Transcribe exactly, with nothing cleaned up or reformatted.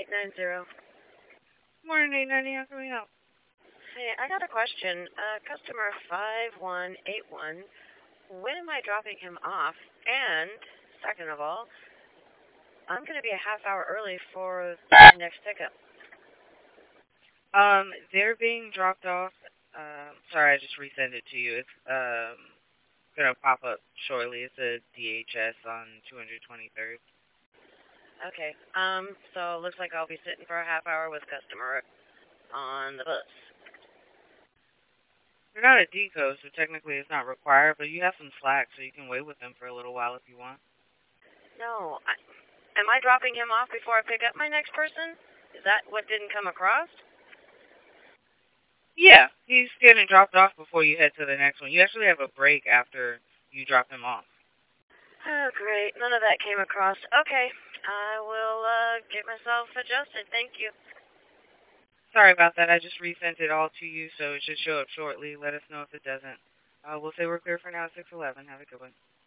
eight nine zero. Morning, eight ninety. How can we help? Hey, I got a question. Uh, customer five one eight one. When am I dropping him off? And, second of all, I'm going to be a half hour early for the next pickup. Um, they're being dropped off. Um, sorry, I just resent it to you. It's um gonna pop up shortly. It's a D H S on two hundred twenty-third. Okay. Um, so looks like I'll be sitting for a half hour with customer on the bus. You're not a deco, so technically it's not required, but you have some slack, so you can wait with them for a little while if you want. No. I, am I dropping him off before I pick up my next person? Is that what didn't come across? Yeah, he's getting dropped off before you head to the next one. You actually have a break after you drop him off. Oh, great. None of that came across. Okay. I will uh, get myself adjusted. Thank you. Sorry about that. I just resent it all to you, so it should show up shortly. Let us know if it doesn't. Uh, we'll say we're clear for now at six eleven. Have a good one.